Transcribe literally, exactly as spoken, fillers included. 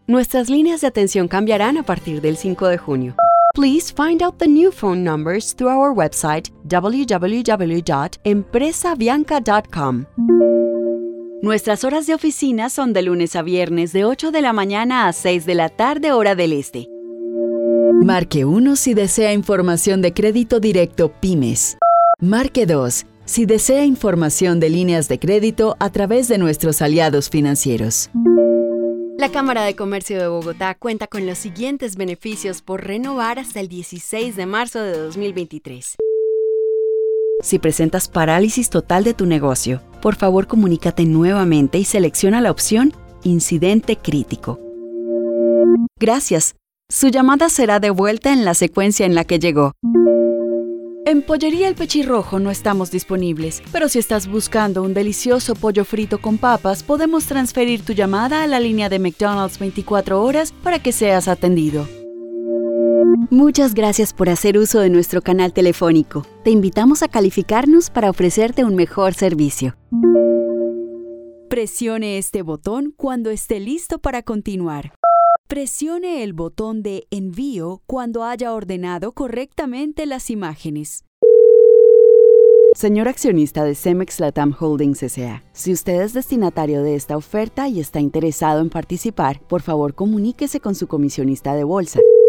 Nuestras líneas de atención cambiarán a partir del cinco de junio. Please find out the new phone numbers through our website w w w dot empresa bianca dot com. Nuestras horas de oficina son de lunes a viernes de ocho de la mañana a seis de la tarde hora del este. Marque uno si desea información de crédito directo Pymes. Marque dos si desea información de líneas de crédito a través de nuestros aliados financieros. La Cámara de Comercio de Bogotá cuenta con los siguientes beneficios por renovar hasta el dieciséis de marzo de dos mil veintitrés. Si presentas parálisis total de tu negocio, por favor comunícate nuevamente y selecciona la opción Incidente Crítico. Gracias. Su llamada será devuelta en la secuencia en la que llegó. En Pollería El Pechirrojo no estamos disponibles, pero si estás buscando un delicioso pollo frito con papas, podemos transferir tu llamada a la línea de McDonald's veinticuatro horas para que seas atendido. Muchas gracias por hacer uso de nuestro canal telefónico. Te invitamos a calificarnos para ofrecerte un mejor servicio. Presione este botón cuando esté listo para continuar. Presione el botón de envío cuando haya ordenado correctamente las imágenes. Señor accionista de Cemex Latam Holdings S A, si usted es destinatario de esta oferta y está interesado en participar, por favor comuníquese con su comisionista de bolsa.